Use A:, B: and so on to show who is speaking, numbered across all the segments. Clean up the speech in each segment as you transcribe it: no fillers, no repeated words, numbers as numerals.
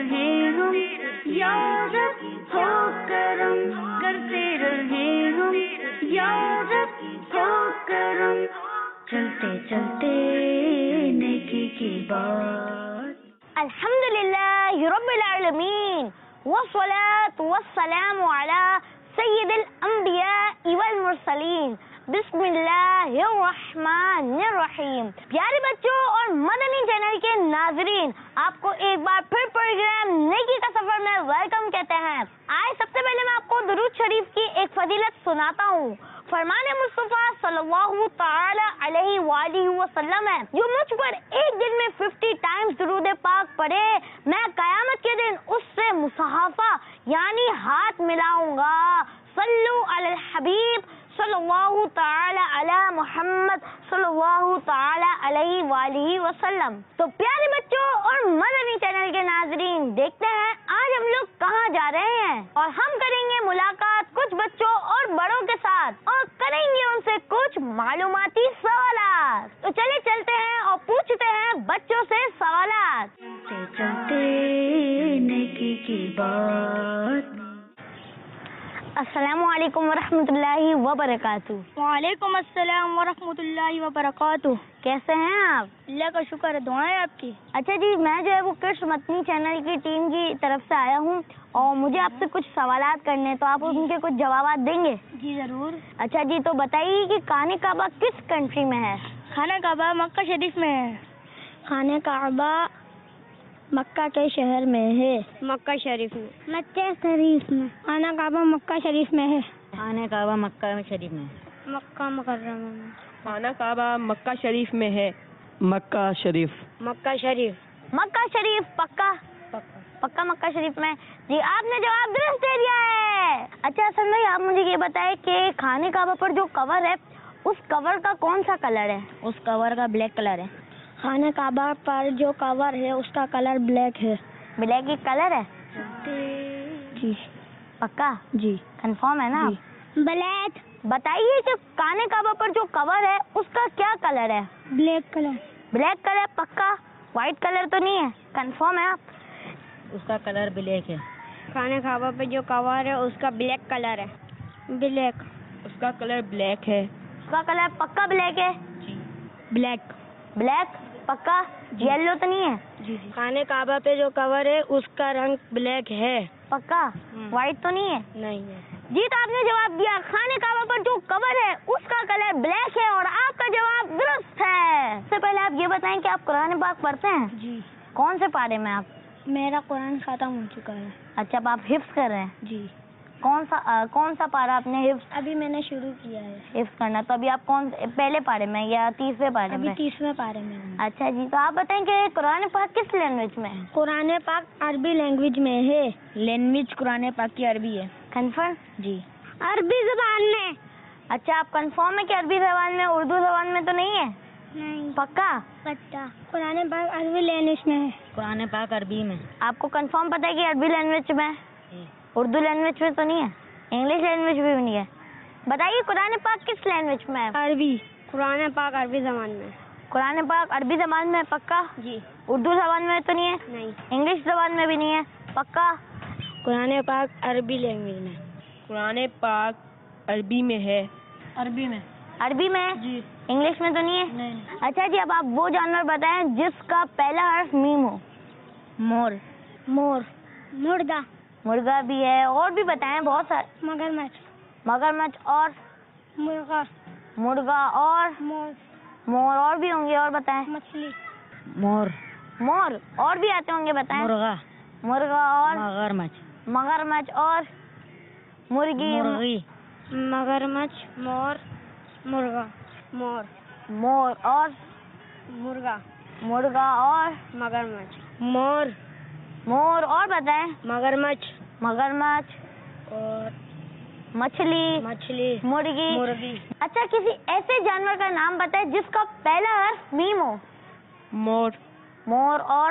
A: رہے ہم یا رب ہو کرم، کرتے رہے ہم یا رب ہو کرم، چلتے چلتے نیکی کی بات۔
B: الحمدللہ رب العالمین والصلاة والسلام علی سید الانبیاء والمرسلین، بسم اللہ الرحمن الرحیم۔ پیارے بچوں اور مدنی چینل کے ناظرین، آپ کو ایک بار پھر پروگرام نیکی کا سفر میں ویلکم کہتے ہیں۔ آئے سب سے پہلے میں آپ کو درود شریف کی ایک فضیلت سناتا ہوں۔ فرمان مصطفیٰ صلی اللہ تعالی علیہ وآلہ وسلم ہے، جو مجھ پر ایک دن میں 50 ٹائمز درود پاک پڑھے، میں قیامت کے دن اس سے مصاحفہ یعنی ہاتھ ملاؤں گا۔ صلو علی الحبیب صلی اللہ تعالی علی محمد صلی اللہ تعالی علیہ وآلہ وسلم۔ تو پیارے بچوں اور مدنی چینل کے ناظرین، دیکھتے ہیں آج ہم لوگ کہاں جا رہے ہیں، اور ہم کریں گے ملاقات کچھ بچوں اور بڑوں کے ساتھ، اور کریں گے ان سے کچھ معلوماتی سوالات۔ تو چلے چلتے ہیں اور پوچھتے ہیں بچوں سے سوالات۔
A: چلتے چلتے نیکی کی بات۔
B: السلام علیکم ورحمۃ اللہ وبرکاتہ۔
C: وعلیکم السلام ورحمۃ اللہ وبرکاتہ۔
B: کیسے ہیں آپ؟
C: اللہ کا شکر ہے، دعائیں آپ کی۔
B: اچھا جی، میں جو ہے وہ کرش مدنی چینل کی ٹیم کی طرف سے آیا ہوں، اور مجھے آپ سے کچھ سوالات کرنے ہیں، تو آپ ان کے کچھ جوابات دیں گے؟
C: جی ضرور۔
B: اچھا جی، تو بتائیے کہ خانہ کعبہ کس کنٹری میں ہے؟
C: خانہ کعبہ مکہ شریف میں ہے۔ خانہ کعبہ مکہ کے شہر میں ہے۔ مکہ شریف میں۔ مکہ شریف میں۔ خانہ کعبہ مکہ شریف میں ہے۔
B: خانہ کعبہ مکہ شریف میں۔
C: مکہ مکرمہ میں۔
D: خانہ کعبہ مکہ شریف میں ہے۔ مکہ شریف۔
C: مکہ شریف۔
B: مکہ شریف پکا؟ پکا مکہ شریف میں۔ جی آپ نے جواب درست دے دیا ہے۔ اچھا حسن بھائی، آپ مجھے یہ بتائیں کہ خانہ کعبہ پر جو کور ہے، اس کور کا کون سا کلر ہے؟ اس کور کا بلیک کلر ہے۔
C: خانہ کعبہ پر جو کور ہے اس کا کلر بلیک ہے۔
B: بلیک ہی کلر ہے؟
C: جی
B: پکا؟
C: جی
B: کنفرم ہے نا؟
C: بلیک۔
B: بتائیے کہ خانہ کعبہ پر جو کور ہے اس کا کیا کلر ہے؟
C: Black colour.
B: بلیک کلر پکا؟ وائٹ کلر تو نہیں ہے؟ کنفرم ہے آپ؟
E: اس کا کلر بلیک ہے۔
C: خانہ کعبہ پہ جو کور ہے اس کا بلیک کلر ہے۔ بلیک۔
D: اس کا کلر بلیک ہے۔
B: اس کا کلر پکا بلیک ہے؟
C: بلیک۔
B: بلیک پکا؟ یلو تو نہیں ہے؟
C: جی خانہ کعبہ پہ جو کور ہے اس کا رنگ بلیک ہے۔
B: پکا؟ وائٹ تو نہیں ہے؟
C: نہیں ہے۔
B: جی تو آپ نے جواب دیا، خانہ کعبہ پر جو کور ہے اس کا کلر بلیک ہے، اور آپ کا جواب درست ہے۔ سب سے پہلے آپ یہ بتائیں کہ آپ قرآن پاک پڑھتے ہیں؟
C: جی
B: کون سے پارے میں آپ؟
C: میرا قرآن ختم ہو چکا ہے۔
B: اچھا، اب آپ حفظ کر رہے ہیں؟
C: جی
B: کون سا پارا آپ نے
C: ابھی میں نے شروع کیا ہے
B: حفظ کرنا؟ تو ابھی آپ کون پہلے پارے میں یا تیسرے پارے
C: ابھی
B: میں؟
C: 30ویں پارے میں ہوں۔
B: اچھا جی، تو آپ بتائیں کہ قرآن پاک کس لینگویج میں ہے؟
C: قرآن پاک عربی لینگویج میں ہے۔
B: لینگویج قرآن پاک کی عربی ہے؟ کنفرم؟
C: جی عربی زبان میں۔
B: اچھا، آپ کنفرم ہے کہ عربی زبان میں، اردو زبان میں تو نہیں ہے؟
C: نہیں
B: پکا؟
C: پتہ۔ قرآن پاک عربی لینگویج میں ہے۔
E: قرآن پاک عربی میں۔
B: آپ کو کنفرم پتہ ہے کہ عربی لینگویج میں ہے؟ اردو لینگویج میں تو نہیں ہے؟ انگلش لینگویج بھی نہیں ہے؟ بتائیے قرآن پاک کس لینگویج میں ہے؟
C: عربی۔ قرآن پاک عربی زبان میں۔
B: قرآن پاک عربی زبان میں پکا؟
C: جی
B: اردو زبان میں تو نہیں ہے؟
C: نہیں۔
B: انگلش زبان میں بھی نہیں ہے؟ پکا؟
C: قرآن پاک عربی لینگویج میں۔
D: قرآن پاک عربی میں ہے۔
C: عربی میں۔
B: عربی میں؟
C: جی
B: انگلش میں تو نہیں ہے؟
C: نہیں۔
B: اچھا جی، اب آپ وہ جانور بتائیں جس کا پہلا حرف میم ہو۔
E: مور۔
C: مور۔ مرغا۔
B: مرغا بھی ہے، اور بھی بتائیں بہت سارے۔
C: مگرمچھ۔
B: مگرمچھ اور
C: مرغا۔
B: مرغا اور
C: مور۔
B: مور، اور بھی ہوں گے، اور بتائیں۔
C: مچھلی۔
E: مور۔
B: مور اور بھی آتے ہوں گے، بتائیں۔
E: مرغا۔
B: مرغا اور
E: مگرمچھ۔
B: مگرمچھ اور مرغی۔
E: مرغی۔
C: مگرمچھ۔ مور۔ مرغا۔ مور۔
B: مور اور
C: مرغا۔
B: مرغا اور
C: مگرمچھ۔ مور۔
B: مور، اور بتائیں۔
C: مگرمچھ۔
B: مگرمچھ
C: اور
B: مچھلی۔
C: مچھلی۔
B: مرغی۔
C: مرغی۔
B: اچھا، کسی ایسے جانور کا نام بتائیں جس کا پہلا حرف میم ہو۔
D: مور
B: مور اور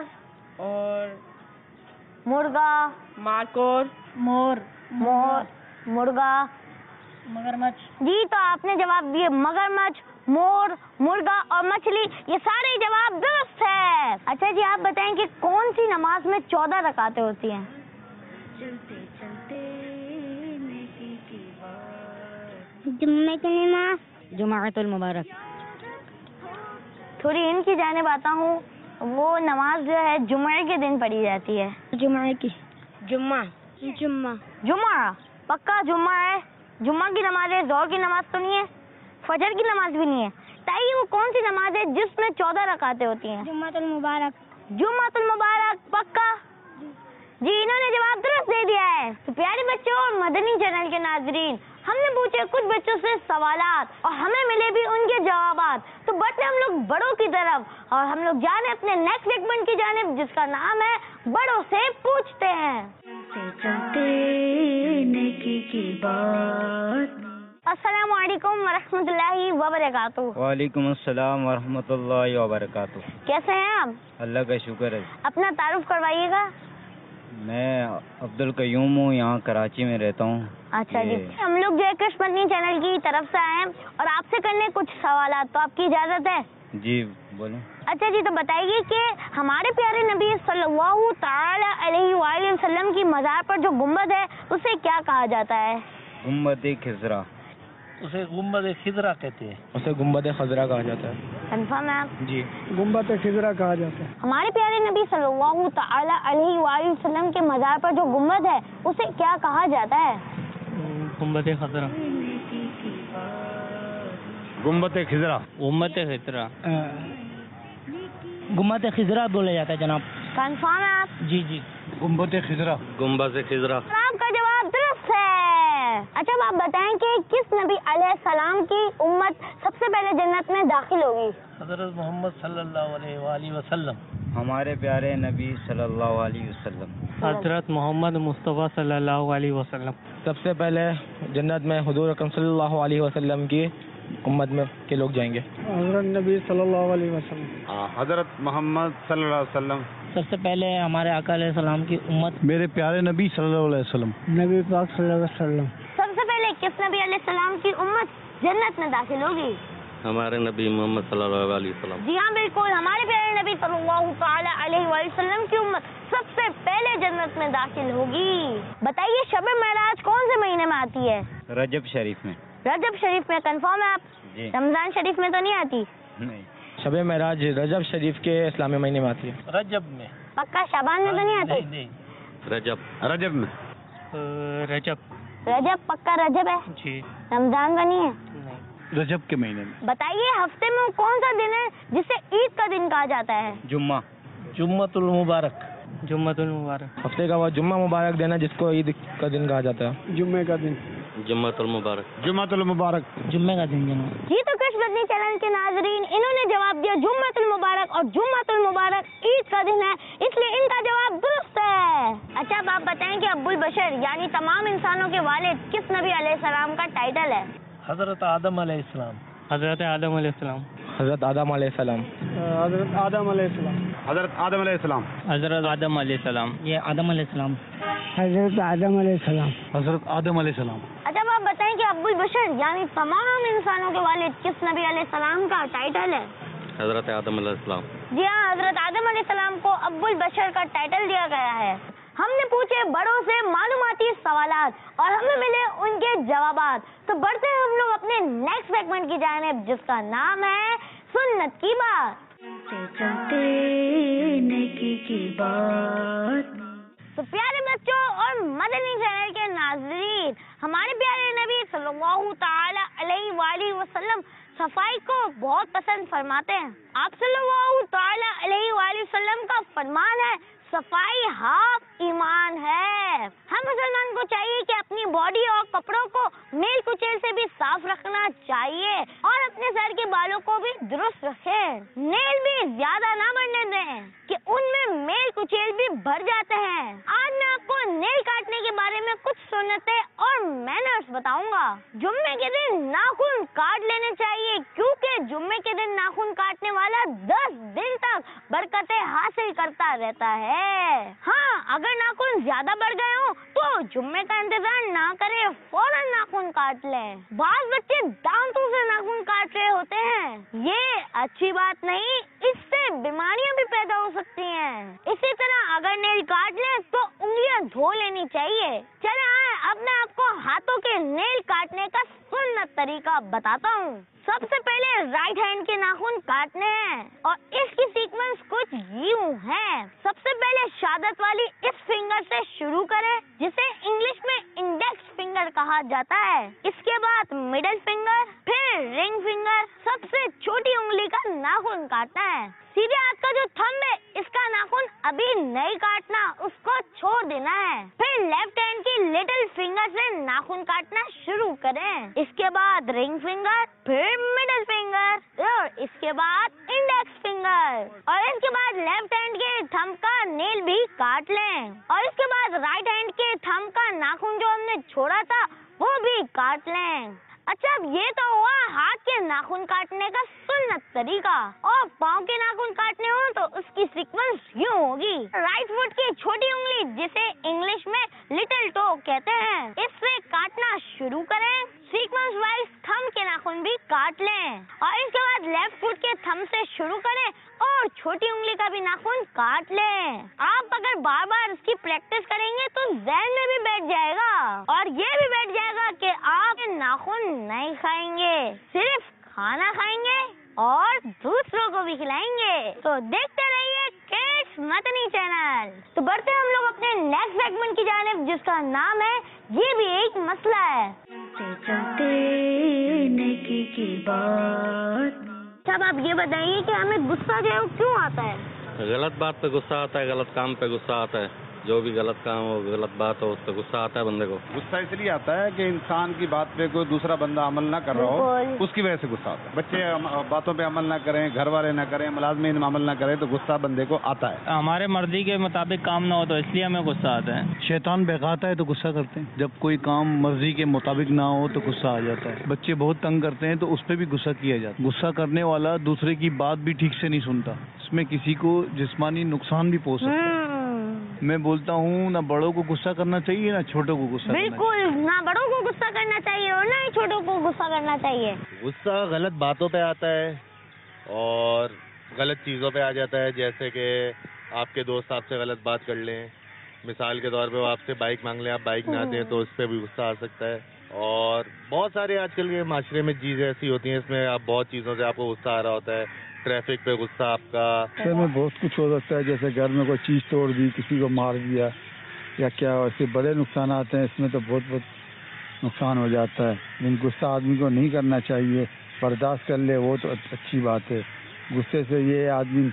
B: مرغا۔
D: مارکور۔
B: مور۔ مرغا۔
C: مگرمچھ۔
B: جی تو آپ نے جواب دیے مگرمچھ، مور، مرغا اور مچھلی، یہ سارے جواب درست ہے۔ اچھا جی آپ بتائیں کہ کون سی نماز میں 14 رکعتیں ہوتی ہیں؟
A: چلتے چلتے نیکی کی بات،
C: جمعہ کی نماز،
E: جمعۃ المبارک۔
B: تھوڑی ان کی جانب آتا ہوں، وہ نماز جو ہے جمعے کے دن پڑھی جاتی ہے۔
C: جمعہ کی،
E: جمعہ،
B: جمعہ پکا جمعہ ہے؟ جمعہ کی نماز ہے، ظہر کی نماز تو نہیں ہے، فجر کی نماز بھی نہیں ہے، تاکہ وہ کون سی نماز ہے جس میں 14 رکعتیں ہوتی ہیں؟
C: جمعہ المبارک۔
B: جمعہ المبارک پکا؟ جی انہوں نے جواب درست دے دیا ہے۔ تو پیارے بچوں اور مدنی چینل کے ناظرین، ہم نے پوچھے کچھ بچوں سے سوالات اور ہمیں ملے بھی ان کے جوابات، تو بڑھتے ہم لوگ بڑوں کی طرف اور ہم لوگ جانے اپنے نیکسٹ سیگمنٹ کی جانب جس کا نام ہے بڑوں سے پوچھتے ہیں۔
A: چلتے چلتے نیکی کی بات۔
B: السلام علیکم ورحمۃ اللہ وبرکاتہ۔
F: وعلیکم السلام ورحمۃ اللہ وبرکاتہ۔
B: کیسے ہیں آپ؟
F: اللہ کا شکر ہے۔
B: اپنا تعارف کروائیے گا۔
F: میں عبد القیوم ہوں، یہاں کراچی میں رہتا ہوں۔
B: اچھا جی، ہم لوگ جو ہے کرش مدنی چینل کی طرف سے آئے ہیں اور آپ سے کرنے کچھ سوالات، تو آپ کی اجازت ہے؟
F: جی بولیں۔
B: اچھا جی، تو بتائیے کہ ہمارے پیارے نبی صلی اللہ تعالی علیہ وآلہ وسلم کی مزار پر جو گنبد ہے اسے کیا کہا جاتا ہے؟
F: گنبد خضرا۔
G: اسے گنبد خضرا کہتے ہیں۔
H: اسے گنبد خضرا کہا جاتا ہے۔
B: کنفرم ہے آپ؟
H: جی،
C: گنبد خضرا کہا جاتا ہے۔
B: ہمارے پیارے نبی صلی اللہ تعالی علیہ وآلہ وسلم کے مزار پر جو گنبد ہے اسے کیا کہا جاتا ہے؟
H: گنبد خضرا۔
A: نیکی کی بات،
H: گنبد خضرا۔
G: گنبد خضرا،
H: گنبد خضرا بولا جاتا ہے جناب۔
B: کنفرم ہے آپ؟
H: جی جی، گنبد خضرا۔
G: گنبد خضرا۔
B: اور آپ کا جواب درست ہے۔ اچھا اب آپ بتائیں کہ کس نبی علیہ السلام کی امت سب سے پہلے جنت میں داخل ہوگی؟
G: حضرت محمد صلی اللہ علیہ وآلہ وسلم۔
F: ہمارے پیارے نبی صلی اللہ علیہ وسلم۔
H: حضرت محمد مصطفیٰ صلی اللہ علیہ وسلم۔ سب سے پہلے جنت میں حضور اکرم صلی اللہ علیہ وسلم کی امت میں کے لوگ جائیں گے۔
C: حضرت نبی صلی اللہ علیہ وسلم۔
I: حضرت محمد صلی اللہ علیہ وسلم۔
H: سب سے پہلے ہمارے آقا علیہ السلام کی امت،
I: میرے پیارے نبی صلی اللہ علیہ وسلم۔
C: نبی پاک صلی اللہ علیہ وسلم۔
B: سب سے پہلے کس نبی علیہ السلام کی امت جنت میں داخل ہوگی؟
G: ہمارے نبی محمد صلی اللہ علیہ وسلم۔
B: جی ہاں بالکل، ہمارے پیارے نبی صلی اللہ تعالی علیہ وآلہ وسلم کی امت سب سے پہلے جنت میں داخل ہوگی۔ بتائیے شب معراج کون سے مہینے میں آتی ہے؟
F: رجب شریف میں۔
B: رجب شریف میں، کنفرم ہے آپ؟
F: جی
B: رمضان شریف میں تو نہیں آتی؟
F: نہیں۔
H: شب معراج رجب شریف کے اسلامی مہینے میں آتی ہے۔
G: رجب میں۔
B: پکا شعبان میں تو نہیں آتی؟
G: نہیں، رجب میں۔
B: رجب پکا رجب ہے؟
H: جی،
B: رمضان کا نہیں ہے؟
I: رجب کے مہینے میں۔
B: بتائیے ہفتے میں کون سا دن ہے جسے عید کا دن کہا جاتا ہے؟
F: جمعہ۔
G: جمعۃ المبارک۔
H: جمعۃ المبارک۔ ہفتے کا وہ جمعہ مبارک دینا جس کو عید کا دن کہا جاتا ہے۔
C: جمعے کا دن،
G: جمعۃ المبارک۔
I: جمعۃ المبارک۔
H: جمعے کا دن جناب۔
B: جی تو کرش مدنی چینل کے ناظرین، انہوں نے جواب دیا جمعۃ المبارک، اور جمعۃ المبارک عید کا دن ہے، اس لیے ان کا جواب درست ہے۔ اچھا اب آپ بتائیں کہ ابو البشر یعنی تمام انسانوں کے والد کس نبی علیہ السلام کا ٹائٹل ہے؟
G: حضرت آدم علیہ السلام۔
H: حضرت آدم علیہ السلام۔ حضرت آدم علیہ السلام۔
C: حضرت آدم علیہ السلام۔
I: حضرت آدم علیہ السلام۔
H: حضرت آدم علیہ السلام۔ یہ آدم علیہ السلام۔
C: حضرت آدم علیہ السلام۔
I: حضرت آدم علیہ السلام۔
B: اچھا اب آپ بتائیں کہ ابو البشر یعنی تمام انسانوں کے والد کس نبی علیہ السلام کا ٹائٹل ہے؟
G: حضرت آدم علیہ السلام۔
B: جی ہاں، حضرت آدم علیہ السلام کو ابو البشر کا ٹائٹل دیا گیا ہے۔ ہم نے پوچھے بڑوں سے معلوماتی سوالات اور ہمیں ملے ان کے جوابات، تو بڑھتے ہیں ہم لوگ اپنے نیکسٹ سیگمنٹ کی جانب جس کا نام ہے سنت کی بات۔
A: چلتے چلتے نیکی کی بات۔
B: تو پیارے بچوں اور مدنی چینل کے ناظرین، ہمارے پیارے نبی صلی اللہ تعالی علیہ وآلہ وسلم صفائی کو بہت پسند فرماتے ہیں۔ آپ صلی اللہ تعالی علیہ وآلہ وسلم کا فرمان ہے صفائی ہاف ایمان ہے۔ ہر مسلمان کو چاہیے کہ اپنی باڈی اور کپڑوں کو میل کچیل سے بھی صاف رکھنا چاہیے اور اپنے سر کے بالوں کو بھی درست رکھیں۔ نیل بھی زیادہ نہ بڑھنے دیں کہ ان میں میل کچیل بھی بھر جاتے ہیں۔ آج میں آپ کو نیل کاٹنے کے بارے میں کچھ سنتیں اور مینرز بتاؤں گا۔ جمعے کے دن ناخن کاٹ لینے چاہیے کیونکہ جمعے کے دن ناخن کاٹنے والا 10 دن تک برکتیں حاصل کرتا رہتا ہے۔ ہاں اگر ناخن زیادہ بڑھ گئے ہوں تو جمعے کا انتظار نہ کرے، فوراً ناخن کاٹ لیں۔ بعض بچے دانتوں سے ناخن کاٹ رہے ہوتے ہیں، یہ اچھی بات نہیں، اس سے بیماریاں بھی پیدا ہو سکتی ہیں۔ اسی طرح اگر نیل کاٹ لیں تو انگلیاں دھو لینی چاہیے۔ چلے آئے اب میں آپ کو ہاتھوں کے نیل کاٹنے کا سنت طریقہ بتاتا ہوں۔ سب سے پہلے رائٹ ہینڈ کے ناخن کاٹنے ہیں اور اس کی سیکوینس کچھ یوں ہے۔ سب سے پہلے شہادت والی اس فنگر سے شروع کریں جسے انگلش میں انڈیکس فنگر کہا جاتا ہے۔ اس کے بعد مڈل فنگر، پھر رنگ فنگر، سب سے چھوٹی انگلی کا ناخن کاٹنا ہے۔ سیدھے ہاتھ کا جو تھمب ہے اس کا ناخن ابھی نہیں کاٹنا، اس کو چھوڑ دینا ہے۔ پھر لیفٹ ہینڈ کی لٹل فنگر سے ناخن کاٹنا شروع کریں۔ اس کے بعد رنگ فنگر، پھر مڈل فنگر اور اس کے بعد انڈیکس فنگر، اور اس کے بعد لیفٹ ہینڈ کے تھمب کا نیل بھی کاٹ لیں، اور اس کے بعد رائٹ ہینڈ کے تھمب کا ناخن جو ہم نے چھوڑا تھا وہ بھی کاٹ لیں۔ اچھا، اب یہ تو ہوا ہاتھ کے ناخن کاٹنے کا سنت طریقہ، اور پاؤں کے ناخن کاٹنے ہوں تو اس کی سیکوینس یوں ہوگی۔ رائٹ فٹ کی چھوٹی انگلی جسے انگلش میں لٹل ٹو کہتے ہیں، اس سے کاٹنا شروع کریں۔ سیکوینس وائز تھمب کے ناخن بھی کاٹ لیں، اور اس کے بعد لیفٹ فٹ کے تھمب سے شروع کریں اور چھوٹی انگلی کا بھی ناخن کاٹ لیں۔ آپ اگر بار بار اس کی پریکٹس کریں گے تو ذہن میں بھی بیٹھ جائے گا، اور یہ بھی بیٹھ جائے گا کہ آپ ناخن نہیں کھائیں گے، صرف کھانا کھائیں گے اور دوسروں کو بھی کھلائیں گے۔ تو دیکھتے رہیے کڈس مدنی چینل۔ تو بڑھتے ہیں ہم لوگ اپنے نیکسٹ سیگمنٹ کی جانب جس کا نام ہے یہ بھی ایک مسئلہ ہے۔
A: چلتے نیکی کی بات۔
B: سب آپ یہ بتائیے کہ ہمیں غصہ جو ہے وہ کیوں آتا ہے؟
G: غلط بات پہ غصہ آتا ہے، غلط کام پہ غصہ آتا ہے، جو بھی غلط کام ہو، غلط بات ہو، اس پہ غصہ آتا ہے بندے کو۔
I: غصہ اس لیے آتا ہے کہ انسان کی بات پہ کوئی دوسرا بندہ عمل نہ کر رہا ہو، اس کی وجہ سے غصہ آتا ہے۔ بچے باتوں پہ عمل نہ کریں، گھر والے نہ کریں، ملازمین عمل نہ کریں تو غصہ بندے کو آتا ہے۔
H: ہمارے مرضی کے مطابق کام نہ ہو تو اس لیے ہمیں غصہ آتا ہے۔
I: شیطان بہکاتا ہے تو غصہ کرتے ہیں، جب کوئی کام مرضی کے مطابق نہ ہو تو غصہ آ جاتا ہے۔ بچے بہت تنگ کرتے ہیں تو اس پہ بھی غصہ کیا جاتا ہے۔ غصہ کرنے والا دوسرے کی بات بھی ٹھیک سے نہیں سنتا، اس میں کسی کو جسمانی نقصان بھی پہنچ سکتا ہے۔ میں بولتا ہوں نہ بڑوں کو غصہ کرنا چاہیے نہ چھوٹوں کو غصہ کرنا چاہیے۔
B: بالکل، نہ بڑوں کو غصہ کرنا چاہیے اور نہ ہی چھوٹوں کو غصہ کرنا چاہیے۔
J: غصہ غلط باتوں پہ آتا ہے اور غلط چیزوں پہ آ جاتا ہے، جیسے کہ آپ کے دوست آپ سے غلط بات کر لیں، مثال کے طور پہ وہ آپ سے بائک مانگ لیں، آپ بائک نہ دیں تو اس پہ بھی غصہ آ سکتا ہے۔ اور بہت سارے آج کل کے معاشرے میں چیزیں ایسی ہوتی ہیں، اس میں آپ بہت چیزوں سے آپ کو غصہ آ رہا ہوتا ہے۔ ٹریفک پہ غصہ آپ کا،
I: اس میں بہت کچھ ہو سکتا ہے، جیسے گھر میں کوئی چیز توڑ دی، کسی کو مار دیا یا کیا، ایسے بڑے نقصانات ہیں، اس میں تو بہت نقصان ہو جاتا ہے۔ لیکن غصہ آدمی کو نہیں کرنا چاہیے، برداشت کر لے وہ تو اچھی بات ہے۔ غصے سے یہ آدمی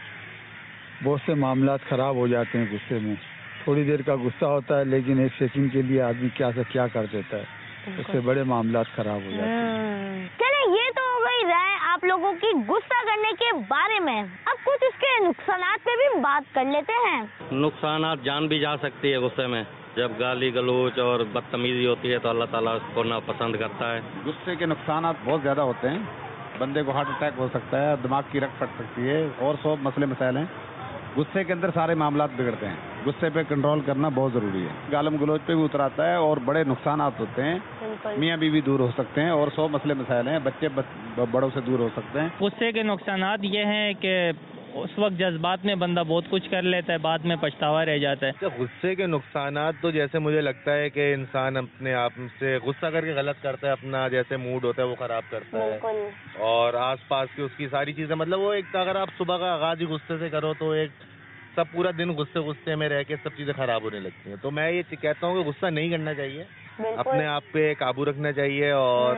I: بہت سے معاملات خراب ہو جاتے ہیں۔ غصے میں تھوڑی دیر کا غصہ ہوتا ہے لیکن ایک سیکنڈ کے لیے آدمی کیا سے کیا کر دیتا ہے، اس سے بڑے معاملات خراب ہو جاتے ہیں۔
B: چلے یہ تو ہو گئی رائے آپ لوگوں کی غصہ کرنے کے بارے میں، اب کچھ اس کے نقصانات پہ بھی بات کر لیتے ہیں۔
G: نقصانات، جان بھی جا سکتی ہے غصے میں، جب گالی گلوچ اور بدتمیزی ہوتی ہے تو اللہ تعالیٰ اس کو ناپسند کرتا ہے۔
I: غصے کے نقصانات بہت زیادہ ہوتے ہیں، بندے کو ہارٹ اٹیک ہو سکتا ہے، دماغ کی رگ پھٹ سکتی ہے اور سو مسئلے مسائل ہیں۔ غصے کے اندر سارے معاملات بگڑتے ہیں، غصے پہ کنٹرول کرنا بہت ضروری ہے۔ گالم گلوچ پہ بھی اتر آتا ہے اور بڑے نقصانات ہوتے ہیں، میاں بیوی دور ہو سکتے ہیں اور سو مسئلے مسائل ہیں، بچے بڑوں سے دور ہو سکتے ہیں۔
H: غصے کے نقصانات یہ ہیں کہ اس وقت جذبات میں بندہ بہت کچھ کر لیتا ہے، بعد میں پچھتاوا رہ جاتا ہے۔
J: غصے کے نقصانات تو جیسے مجھے لگتا ہے کہ انسان اپنے آپ سے غصہ کر کے غلط کرتا ہے، اپنا جیسے موڈ ہوتا ہے وہ خراب کرتا ہے، اور آس پاس کی اس کی ساری چیزیں، مطلب وہ ایک اگر آپ صبح کا آغاز ہی غصے سے کرو تو ایک سب پورا دن غصے میں رہ کے سب چیزیں خراب ہونے لگتی ہیں۔ تو میں یہ کہتا ہوں کہ غصہ نہیں کرنا چاہیے، اپنے آپ پہ قابو رکھنا چاہیے اور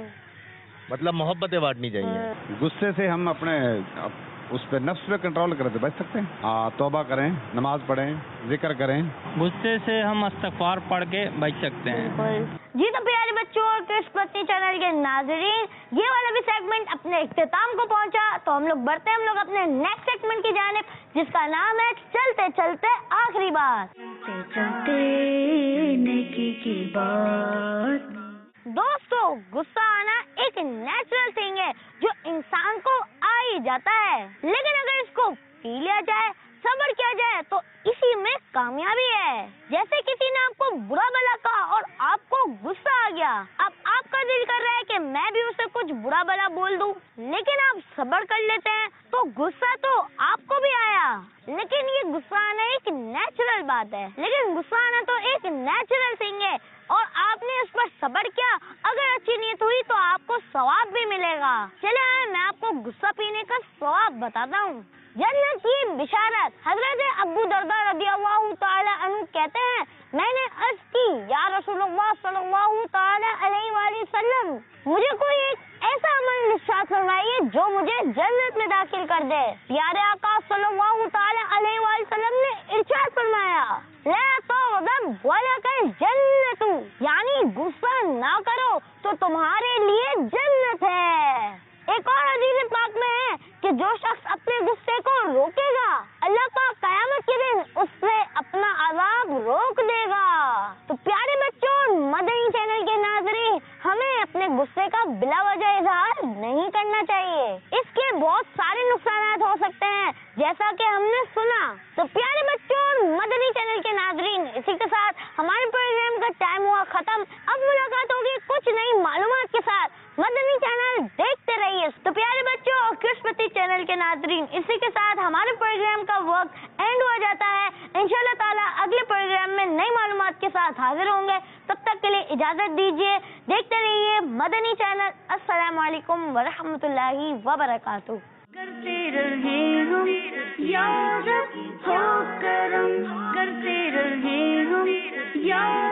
J: مطلب محبتیں بانٹنی چاہیے۔
I: غصے سے ہم اپنے اس پہ نفس پہ کنٹرول کرتے بچ سکتے ہیں۔ توبہ کریں، نماز پڑھیں، ذکر کریں۔
H: غصے سے ہم استغفار پڑھ کے بچ سکتے ہیں۔
B: جی تو پیارے بچوں اور کڈس مدنی چینل کے ناظرین، یہ والا بھی سیگمنٹ اپنے اختتام کو پہنچا، تو ہم لوگ بڑھتے ہیں ہم لوگ اپنے نیکسٹ سیگمنٹ کی جانب جس کا نام ہے چلتے چلتے آخری بات۔
A: چلتے نیکی کی بات۔
B: دوستو، غصہ آنا ایک نیچرل تھنگ ہے جو انسان کو آ ہی جاتا ہے، لیکن اگر اس کو پی لیا جائے صبر کیا جائے تو اسی میں کامیابی ہے. جیسے کسی نے آپ کو برا بلا کہا اور آپ کو غصہ آ گیا, اب آپ کا دل کر رہا ہے کہ میں بھی اسے کچھ برا بلا بول دوں, لیکن آپ صبر کر لیتے ہیں تو غصہ تو آپ کو بھی آیا, لیکن یہ غصہ آنا ایک نیچرل بات ہے. لیکن غصہ آنا تو ایک نیچرل تھنگ ہے اور آپ نے اس پر صبر کیا, اگر اچھی نیت ہوئی تو آپ کو ثواب بھی ملے گا. چلے میں آپ کو غصہ پینے کا ثواب بتاتا ہوں. جنت کی بشارت. حضرت ابو درداء رضی اللہ تعالی عنہ کہتے ہیں, میں نے عرض کی یا رسول اللہ صلی اللہ تعالی علیہ وآلہ وسلم, مجھے کوئی ایک ایسا عمل ارشاد فرمائیے جو مجھے جنت میں داخل کر دے. پیارے آقا صلی اللہ تعالی علیہ وآلہ وسلم نے ارشاد فرمایا, لا تغضب ولک الجنت, یعنی غصہ نہ کرو تو تمہارے لیے جنت ہے. ایک اور حدیث پاک میں ہے کہ جو شخص اپنے غصے کو روکے گا اللہ کا قیامت کے دن اس سے اپنا عذاب روک دے گا. تو پیارے بچوں, مدنی چینل کے ناظرین, ہمیں اپنے غصے کا بلا وجہ اظہار نہیں کرنا چاہیے. اس کے بہت سارے نقصانات ہو سکتے ہیں جیسا کہ ہم نے سنا. تو پیارے بچوں, مدنی چینل کے ناظرین, اسی کے ساتھ ہمارے پروگرام کا ٹائم ہوا ختم. اب ملاقات ہوگی کچھ نئی معلومات کے ساتھ. مدنی چینل دیکھتے رہیے. تو پیارے بچوں اور کرسمتی چینل کے ناظرین, اسی کے ساتھ ہمارے پروگرام کا وقت اینڈ ہو جاتا ہے. انشاءاللہ تعالیٰ اگلے پروگرام میں نئی معلومات کے ساتھ حاضر ہوں گے. تب تک کے لیے اجازت دیجیے, دیکھتے رہیے مدنی چینل. السلام علیکم ورحمۃ اللہ وبرکاتہ.
A: کرتے رہے ہم یا رب ہو کرم, کرتے رہے ہم یا